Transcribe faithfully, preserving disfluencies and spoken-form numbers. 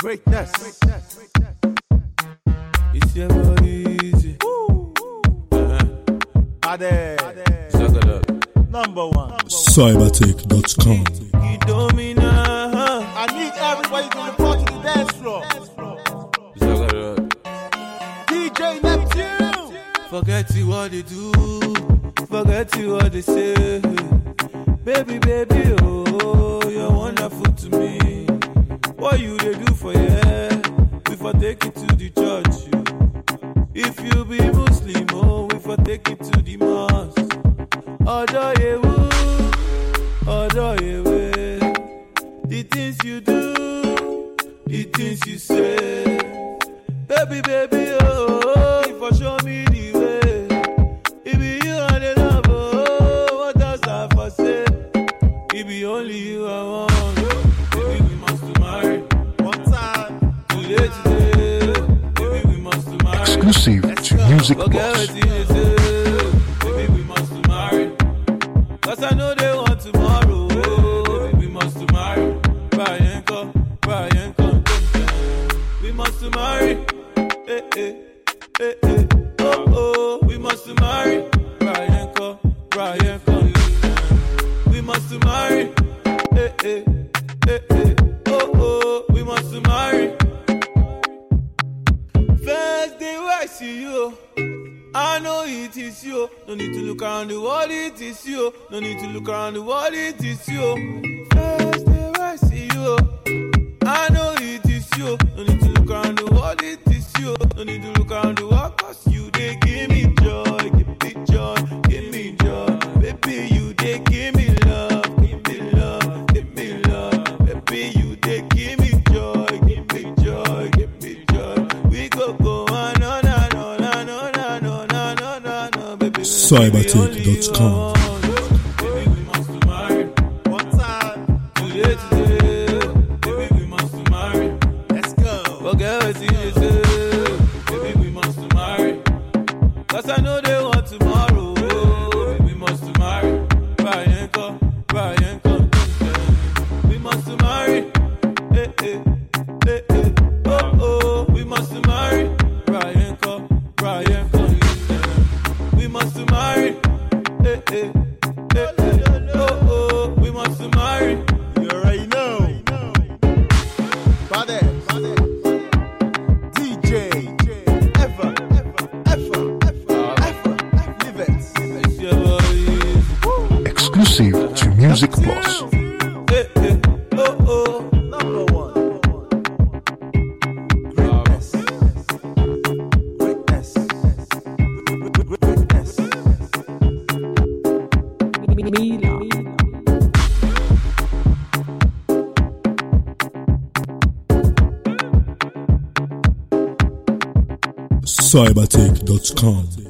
Greatness. It's your boy easy. Uh-huh. Ade. Number one. Cybertech dot com. You domina. I need everybody to report to the dance floor. D J Neptune. Forget you what they do. Forget you what they say. Baby, baby, oh, you're wonderful to me. What you they do for you? Before take it to the church. You. If you be Muslim, oh, before take it to the mosque. Odo yewu, odo yewe. The things you do, the things you say. Baby, baby, oh, if I show me the way. It be you and the love, oh, what else I for say? It be only you I want. Baby, we must marry. One time, today, today. Baby, we must marry. Exclusive to Music Box. Baby, we must marry. Cause I know they want tomorrow. Baby, we must marry. Brian, come, Brian, come, we must marry. Eh, eh, eh, eh. Oh, oh, we must marry. Brian, come, Brian, come, we must marry. Eh, eh, eh, eh. Oh, oh, we must marry. First day I see you, I know it is you. No need to look around the world, it is you. No need to look around the world, it is you. First day I see you, I know it is you. No need to look around the world, it is you. No need to look around the world, cause you they give me joy, give me joy, give me joy. Baby, you they give me love, give me love, give me love. Baby, you they give me joy, give me joy, give me joy. We go go on, on, on, on, on, on, on, on, on, on, baby. Cybertech dot com. Baby, we must marry. One time, today, today. Baby, we must marry. Let's go. Forget what you say. Baby, we must marry. Cause I know they want tomorrow. Baby, we must marry. Brian, come, Brian, come. We must marry. Eh, eh, eh, eh. Oh, oh, we must marry. Brian, come, Brian, come. We must marry. Eh, eh, eh, eh. Oh, oh, we must marry. You already know. Bade, D J, ever, ever, ever, ever, ever, live it. Exclusive to Music Plus. Eh, eh, oh, oh, number one. Greatness, greatness, greatness. Cybertech dot com.